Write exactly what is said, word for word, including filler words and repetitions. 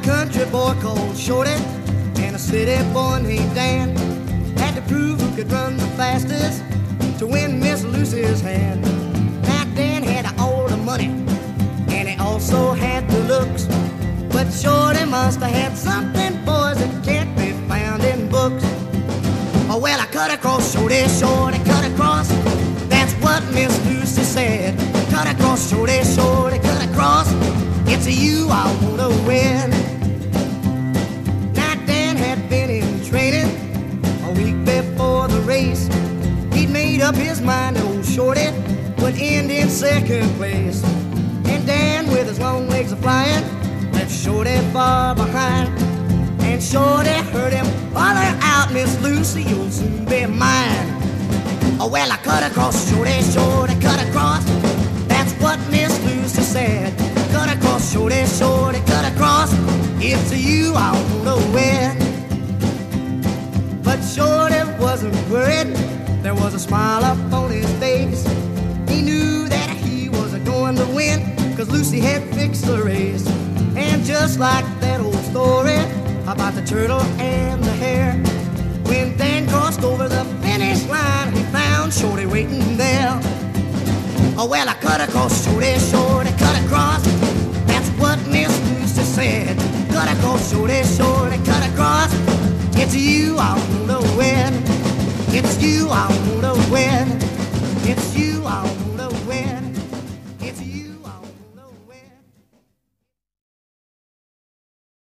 country boy called Shorty and a city boy named Dan had to prove who could run the fastest to win Miss Lucy's hand. Now Dan had all the money and he also had the looks, but Shorty must have had something, boys, that can't be found in books. Oh, well, I cut across, Shorty, Shorty, cut across. That's what Miss Lucy said. Cut across, Shorty, Shorty, cut across. It's you I wanna win. Now Dan had been in training a week before the race. He'd made up his mind that old Shorty would end in second place. And Dan, with his long legs a-flying, left Shorty far behind. And Shorty heard him holler out, Miss Lucy, you'll soon be mine. Oh, well, I cut across, Shorty, Shorty, cut across. That's what Miss Lucy said. Cut across, Shorty, Shorty, cut across. It's you I wanna win. But Shorty wasn't worried. There was a smile up on his face. He knew that he was going to win, 'cause Lucy had fixed the race. And just like that old story about the turtle and the hare, when Dan crossed over the finish line, he found Shorty waiting there. Oh, well, I cut across, Shorty, Shorty, cut across. That's what Miss Lucy said. Cut across, Shorty, Shorty, cut across. It's you I